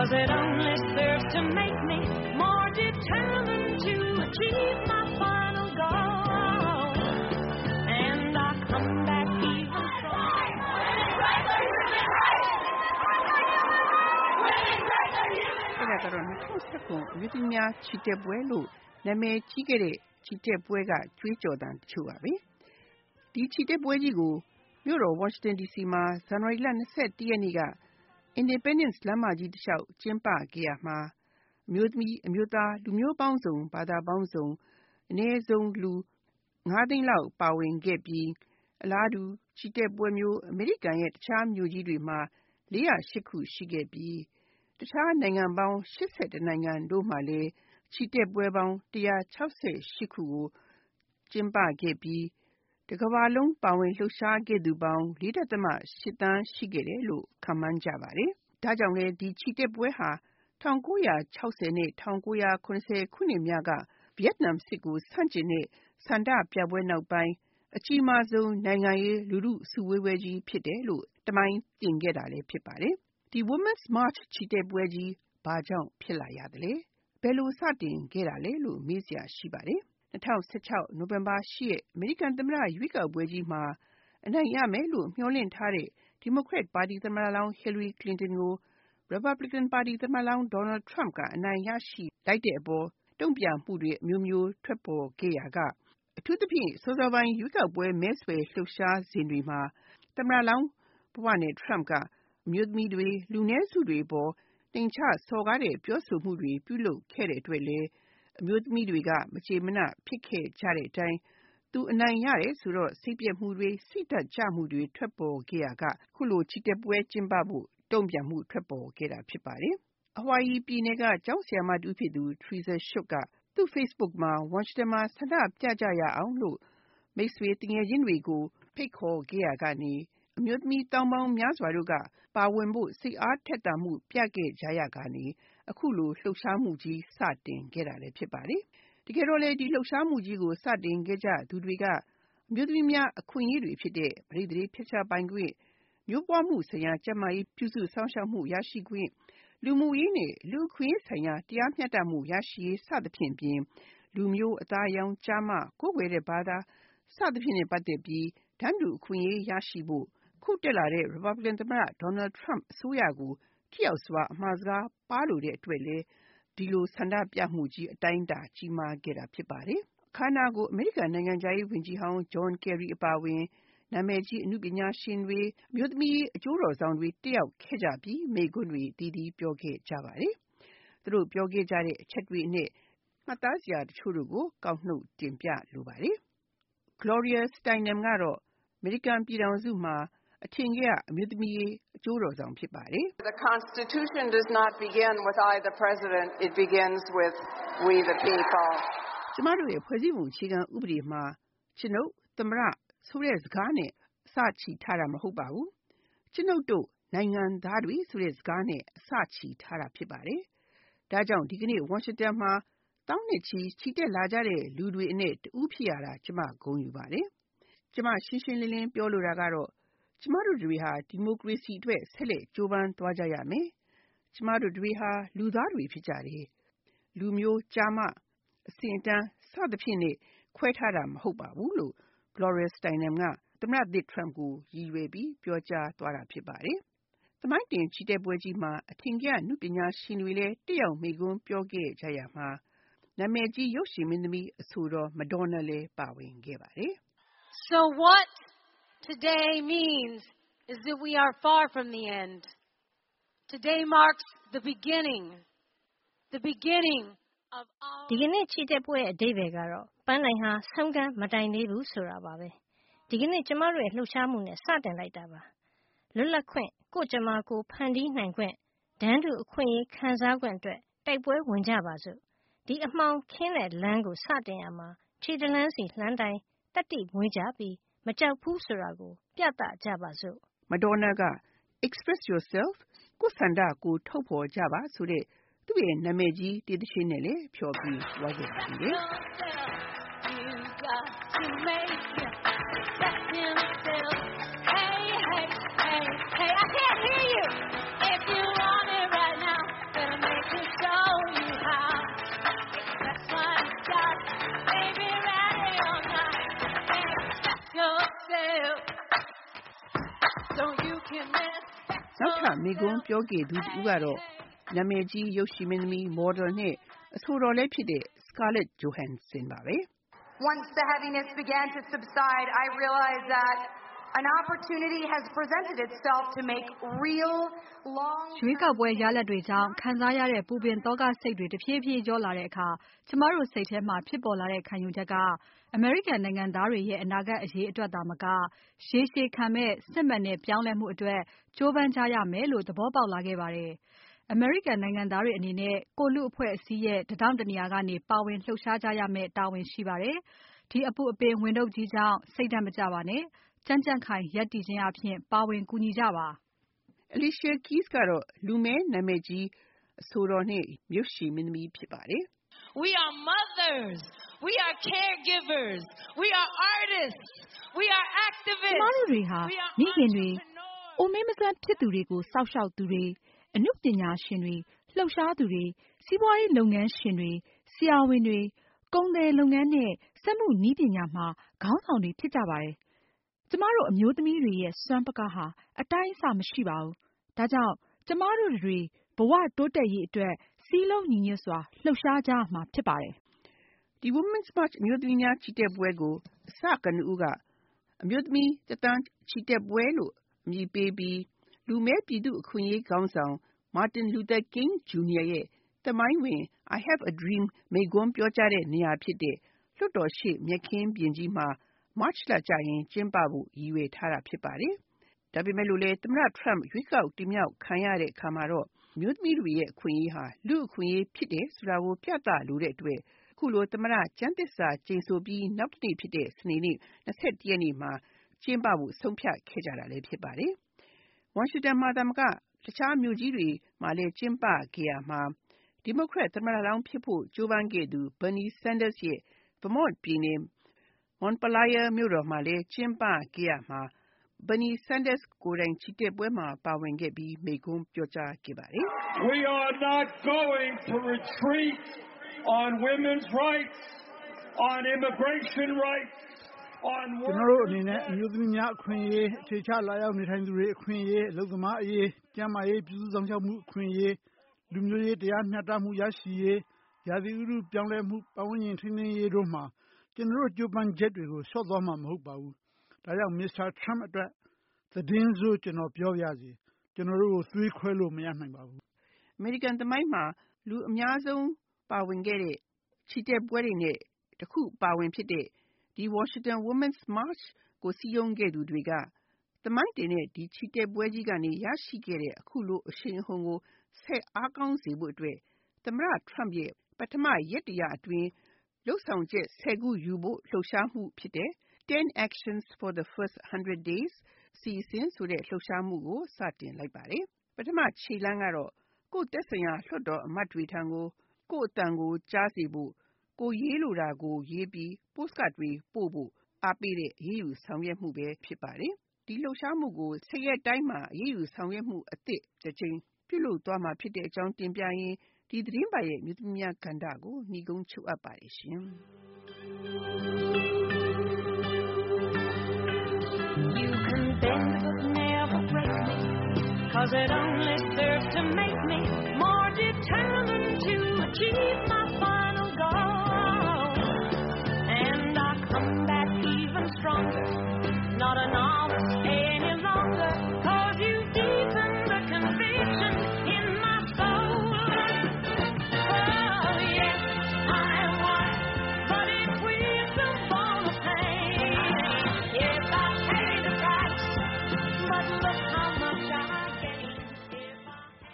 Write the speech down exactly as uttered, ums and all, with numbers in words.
'cause it only serves to make me more determined to achieve my final goal. And I come back even stronger. ဒါကတော့၂၀၁၉အမျိုးသမီးများချီတက်ပွဲလို့နာမည်ကြီးခဲ့တဲ့ချီတက်ပွဲကကြွေးကြော်သံတချို့ပါပဲဒီချီတက်ပွဲကြီးကိုမြို့တော် Washington ဒီ စီ မှာဇန်နဝါရီလ၂၁ရက်နေ့က Independence လမ်းမကြီးတစ်လျှောက်ကျင်းပခဲ့ရမှာအမျိုးသမီးအမျိုးသားလူမျိုးပေါင်းစုံဘာသာပေါင်းစုံအနည်းဆုံးလူ၅သိန်းလောက်ပါဝင်ခဲ့ပြီးအလားတူချီတက်ပွဲမျိုးအမေရိကန်ရဲ့တခြားမြို့ကြီးတွေမှာ၄၀၈ခုရှိခဲ့ပြီးတခြားနိုင်ငံပေါင်း၈၁နိုင်ငံတို့မှာလည်းချီတက်ပွဲပေါင်း၁၆၈ခုကိုကျင်းပခဲ့ပြီးတကမ္ဘာလုံးပါဝင်လှုပ်ရှားခဲ့သူပေါင်း၄.၈ သန်းရှိခဲ့တယ်လို့ခန့်မှန်းကြပါတယ်။ဒါကြောင့်လည်းဒီချီတက်ပွဲဟာ၁၉၆၀နဲ့၁၉၇၀ခုနှစ်များကဗီယက်နမ်စစ်ကိုဆန့်ကျင်တဲ့ဆန္ဒပြပွဲနောက်ပိုင်းအကြီးမားဆုံးနိုင်ငံရေးလူထုစုဝေးပွဲကြီးဖြစ်တယ်လို့တမိုင်းတင်ခဲ့တာလည်းဖြစ်ပါတယ်။ဒီ Women's March ချီတက်ပွဲကြီးဘာကြောင့်ဖြစ်လာရသလဲဘယ်လိုစတင်ခဲ့တာလဲလို့မေးစရာရှိပါတယ်။၂၀၁၆နိုဝင်ဘာ၈ရက်အမေရိကန်သမ္မတရွေးကောက်ပွဲကြီးမှာအနိုင်ရမယ်လို့မျှော်လင့်ထားတဲ့ဒီမိုကရက်ပါတီသမ္မတလောင်း Hillary Clinton ကို Republican ပါတီသမ္မတလောင်း Donald Trump ကအနိုင်ရရှိလိုက်တဲ့အပေါ်တုံ့ပြန်မှုတွေအမျိုးမျိုးထွက်ပေါ်ခဲ့ရာကအထူးသဖြင့်စောစောပိုင်းရွေးကောက်ပွဲမဲဆွယ်လှုပ်ရှားစဉ်တွေမှာသမ္မတလောင်းဘဝနဲ့ Trump ကအမျိုးသမီးတွေလူနည်းစုတွေပေါ်နှိမ်ချစော်ကားတဲ့ပြောဆိုမှုတွေပြုလုပ်ခဲ့တဲ့အတွက်လည်းအမျိုးသမီးတွေကမကျေမနပ်ဖြစ်ခဲ့ကြတဲ့အတိုင်းသူအနိုင်ရတယ်ဆိုတော့စိတ်ပြက်မှုတွေစိတ်ဓာတ်ကျမှုတွေထွက်ပေါ်ခဲ့ရကခုလိုချီတက်ပွဲကျင်းပဖို့တုံ့ပြန်မှုထွက်ပေါ်ခဲ့တာဖြစ်ပါတယ်။အဝိုင်ရီပြည်နယ်ကကျောင်းဆရာမတူဖြစ်သူ Teresa Shook ကသူ့ Facebook မှာ Washington မှာဆန္ဒပြကြရအောင်လို့မိတ်ဆွေတငယ်ချင်းတွေကိုဖိတ်ခေါ်ခဲ့ရကနေအမျိုးသမီးတောင်းပေါင်းများစွာတို့ကပါဝင်ဖို့စိတ်အားထက်သန်မှုပြခဲ့ကြရကနေအခုလိုလှုပ်ရှားမှုကြီးစတင်ခဲ့တာလည်းဖြစ်ပါတယ်။တကယ်တော့လေဒီလှုပ်ရှားမှုကြီးကိုစတင်ခဲ့ကြသူတွေကအမျိုးသမီးများအခွင့်အရေးတွေဖြစ်တဲ့ပရိသေဖြတ်ချပိုင်ခွင့်မျိုးပွားမှုဆိုင်ရာကျန်းမာရေးပြုစုစောင့်ရှောက်မှုရရှိခွင့်လူမှုရေးနဲ့လူ့အခွင့်အရေးဆိုင်ရာတရားမျှတမှုရရှိရေးစသဖြင့်ပြင်လူမျိုးအသားအရောင်ကျားမကိုယ်ွယ်တဲ့ဘာသာစသဖြင့်နဲ့ပတ်သက်ပြီးတန်းတူအခွင့်အရေးရရှိဖို့ခုတက်လာတဲ့ Republican သမ္မတ Donald Trump အစိုးရကိုထိရောက်စွာအမှားစကားပါလို့တဲ့အတွက်လည်းဒီလိုဆန္ဒပြမှုကြီးအတိုင်းအတာကြီးမားခဲ့တာဖြစ်ပါတယ်။အခမ်းအနားကိုအမေရိကန်နိုင်ငံခြားရေးဝန်ကြီးဟောင်း John Kerry အပါအဝင်နာမည်ကြီးအနုပညာရှင်တွေအမျိုးသမီးအကျိုးတော်ဆောင်တွေတက်ရောက်ခဲ့ကြပြီးမိန့်ခွန်းတွေတည်တည်ပြောခဲ့ကြပါတယ်။သူတို့ပြောခဲ့ကြတဲ့အချက်တွေနဲ့မှတ်သားစရာတချို့တို့ကိုကောက်နှုတ်တင်ပြလိုပါတယ်။ Gloria Steinem ကတော့အမေရိကန်ပြည်ထောင်စုမှာအထင်ကရအမျိုးသမီးအကျိုးတော်ဆောင်ဖြစ်ပါတယ်။ The Constitution does not begin with I the President, it begins with we the people. ကျမတို့ရဲ့ဖွဲ့စည်းပုံအခြေခံဥပဒေမှာကျွန်ုပ်သမ္မတဆိုတဲ့စကားနဲ့အစချီထားတာမဟုတ်ပါဘူး။ကျွန်ုပ်တို့နိုင်ငံသားတွေဆိုတဲ့စကားနဲ့အစချီထားတာဖြစ်ပါတယ်။ဒါကြောင့်ဒီကနေ့ Washington မှာတောင်းနဲ့ချီချီတက်လာကြတဲ့လူတွေအနက်တူဖြစ်ရတာကျမဂုဏ်ယူပါတယ်။ကျမရှင်းရှင်းလင်းလင်းပြောလိုတာကတော့ကျမတို့တွေဟာဒီမိုကရေစီအတွက်ဆက်လက်ကြိုးပမ်းသွားကြရမယ်။ကျမတို့တွေဟာလူသားတွေဖြစ်ကြတယ်။လူမျိုးကြားမှအစဉ်အတန်းစသဖြင့်နဲ့ခွဲထားတာမဟုတ်ပါဘူးလို့ Gloria Steinem ကသမ္မတသစ် Trump ကိုရည်ရွယ်ပြီးပြောကြားသွားတာဖြစ်ပါတယ်။သမိုင်းတင်ချီတက်ပွဲကြီးမှာအထင်ကရနုပညာရှင်တွေလည်းတက်ရောက်မိန့်ခွန်းပြောခဲ့ကြရမှာနာမည်ကြီးရုပ်ရှင်မင်းသမီးအဆိုတော် Madonna လည်းပါဝင်ခဲ့ပါတယ်။ So what today means is that we are far from the end. Today marks the beginning. The beginning of all ဒီကနေ့ချီတက်ပွဲအဓိပ္ပာယ်ကတော့ပန်းတိုင်ဟာဆုံးကမ်းမတိုင်သေးဘူးဆိုတာပါပဲဒီကနေ့ကျမတို့ရဲ့လှုပ်ရှားမှုနဲ့စတင်လိုက်တာပါလွတ်လပ်ခွင့်ကိုကျမကိုဖန်တီးနိုင်ခွင့်ဒန်းတူအခွင့်အရေးခံစားခွင့်အတွက်တိုက်ပွဲဝင်ကြပါစို့ဒီအမှောင်ခင်းတဲ့လမ်းကိုစတင်ရမှာခြေတလန်းစီလှမ်းတိုင်တတိမွေးကြပြီးမကြောက်ဘူးဆိုတာကိုပြသကြပါစို့ Madonna က Express yourself ကိုယ်ဆန္ဒကိုထုတ်ဖော်ကြပါဆိုတဲ့သူ့ရဲ့နာမည်ကြီးတေးသချင်းနဲ့လည်းဖြောပြီးသွားခဲ့ပါသေးတယ်။ Hey, hey, hey, hey, I can't hear you. If you want it right now, yourself so you can respect နောက်ထပ်မိကွန်းပြောခဲ့သူတူကတော့နာမည်ကြီးရုပ်ရှင်မင်းသမီးမော်ဒယ်နဲ့အဆိုတော်လည်းဖြစ်တဲ့ Scarlett Johansson ပါပဲ Once the heaviness began to subside, I realized that an opportunity has presented itself to make real long ရွေးကောက်ပွဲရလဒ်တွေကြောင့်ခံစားရတဲ့ပူပင်သောကစိတ်တွေတဖြည်းဖြည်းကျော်လာတဲ့အခါကျမတို့စိတ်ထဲမှာဖြစ်ပေါ်လာတဲ့ခံယူချက်ကအမေရိကန်နိုင်ငံသားတွေရဲ့အနာဂတ်အရေးအတွက်သာမကရေရှည်ခံမဲ့စစ်မှန်တဲ့ပြောင်းလဲမှုအတွက်ကြိုးပမ်းကြရမယ်လို့သဘောပေါက်လာခဲ့ပါတယ်။ American နိုင်ငံသားတွေအနေနဲ့ကိုလူအဖွဲ့အစည်းရဲ့တထောင်တနေရာကနေပါဝင်လှုပ်ရှားကြရမယ့်တာဝန်ရှိပါတယ်။ဒီအပူအပင်ဝင်တုပ်ကြီးကြောင့်စိတ်ဓာတ်မကြပါနဲ့။ကြံ့ကြံ့ခိုင်ရပ်တည်ခြင်းအပြင်ပါဝင်ကူညီကြပါ။ Alicia Keys ကတော့လူမဲနာမည်ကြီးအဆိုတော်နဲ့ရုပ်ရှင်မင်းသမီးဖြစ်ပါတယ် We are mothers. We are caregivers. We are artists. We are activists. ကျမတို့တွေဟာမိခင်တွေအိုမင်းမဆန်းဖြစ်သူတွေကိုစောက်ရှောက်သူတွေအနုပညာရှင်တွေလှုပ်ရှားသူတွေစီးပွားရေးလုပ်ငန်းရှင်တွေဆရာဝန်တွေကုန်သည်လုပ်ငန်းနဲ့စက်မှုနည်းပညာမှာခေါင်းဆောင်တွေဖြစ်ကြပါတယ်။ကျမတို့အမျိုးသမီးတွေရဲ့စွမ်းပကားဟာအတိုင်းအဆမရှိပါဘူး။ဒါကြောင့်ကျမတို့တွေဘဝတိုးတက်ရေးအတွက်စီးလုံးညီညွတ်စွာလှုပ်ရှားကြမှာဖြစ်ပါတယ်။ဒီ Women's March အမျိုးသမီးများချီတက်ပွဲကိုအစကနဦးကအမျိုးသမီးတသန်းချီတက်ပွဲလို့အမည်ပေးပြီးလူမဲပြည်သူအခွင့်အရေးခေါင်းဆောင် Martin Luther King Junior ရဲ့သမိုင်းဝင် I have a dream မိန့်ခွန်းပြောကြားတဲ့နေရာဖြစ်တဲ့လွှတ်တော်ရှိမြက်ခင်းပြင်ကြီးမှာ March လကျရင်ကျင်းပဖို့ရည်ရွယ်ထားတာဖြစ်ပါတယ်။ဒါပေမဲ့လို့လေသမ္မတ Trump ရွေးကောက်တင်မြှောက်ခံရတဲ့အခါမှာတော့မျိုးသမီးတွေရဲ့အခွင့်အရေးဟာလူအခွင့်အရေးဖြစ်တယ်ဆိုတာကိုပြသလိုတဲ့အတွက်အခုလိုသမ္မတကျမ်းသစ္စာကျိန်ဆိုပြီးနောက်တစ်နေ့ဖြစ်တဲ့စနေနေ့၂၁ရက်နေ့မှာကျင်းပဖို့ဆုံးဖြတ်ခဲ့ကြတာလည်းဖြစ်ပါတယ်။ Washington မှာတမကတခြားမြို့ကြီးတွေမှာလည်းကျင်းပခဲ့ရမှာဒီမိုကရက်သမ္မတလောင်းဖြစ်ဖို့ကြိုးပမ်းခဲ့သူ Bernie Sanders ရဲ့ Vermont ပြည်နယ် Montpelier မြို့တော်မှာလည်းကျင်းပခဲ့ရမှာBernie Sanders ကိုယ်တိုင်ချီတက်ပွဲမှာပါဝင်ခဲ့ပြီးမိန့်ခွန်းပြောကြားခဲ့ပါတယ် We are not going to retreat on women's rights, on immigration rights, on ကျွန်တော်တို့အနေနဲ့အမျိုးသမီးများအခွင့်အရေးအခြေချလာရောက်နေထိုင်သူတွေအခွင့်အရေးအလုပ်သမားအရေးကျန်းမာရေးပြည်သူ့ဆောင်ရှောက်မှုအခွင့်အရေးလူမျိုးရေးတရားမျှတမှုရရှိရေးရာသီဥတုပြောင်းလဲမှုပတ်ဝန်းကျင်ထိန်းသိမ်းရေးတို့မှာကျွန်တော်တို့ကြိုးပမ်းချက်တွေကိုလျှော့သွားမှာမဟုတ်ပါဘူး။ဒါကြောင့် Mister Trump အတွက်သတင်းဆိုကျွန်တော်ပြောပြစီကျွန်တော်တို့ကိုသွေးခွဲလို့မရနိုင်ပါဘူး။ American သမိုင်းမှာလူအများဆုံးပါဝင်ခဲ့တဲ့ချီတက်ပွဲတွေနဲ့တခုပါဝင်ဖြစ်တဲ့ဒီ Washington Women's March ကိုစီယုံခဲ့သူတွေကသမိုင်းတင်တဲ့ဒီချီတက်ပွဲကြီးကနေရရှိခဲ့တဲ့အခုလိုအရှိန်အဟုန်ကိုဆက်အားကောင်းစေဖို့အတွက်သမ္မတ Trump ရဲ့ပထမရက်တရာအတွင်းလှုပ်ဆောင်ချက်ဆယ်ခုယူဖို့လှုပ်ရှားမှုဖြစ်တဲ့ten actions for the first one hundred days စီစဉ်ဆိုတဲ့လှုပ်ရှားမှုကိုစတင်လိုက်ပါတယ်။ပထမခြေလှမ်းကတော့ကိုယ်သက်ဆိုင်ရာလွှတ်တော်အမတ်တွေထံကိုကိုယ်အတန်ကိုကြားစေဖို့ကိုရေးလိုတာကိုရေးပြီး postcard တွေပို့ဖို့အားပေးတဲ့အရေးယူဆောင်ရွက်မှုပဲဖြစ်ပါတယ်။ဒီလှုပ်ရှားမှုကိုဆယ်ရက်တိုင်းမှာအရေးယူဆောင်ရွက်မှုအသစ်တစ်ကြိမ်ပြုလုပ်သွားမှာဖြစ်တဲ့အကြောင်းတင်ပြရင်းဒီသတင်းပတ်ရဲ့မြို့သမီးများကဏ္ဍကိုညီကုန်းချုပ်အပ်ပါတယ်ရှင်။ You can bend but never break me, 'cause it only serves to make me more determined to achieve my final goal. And I come back even stronger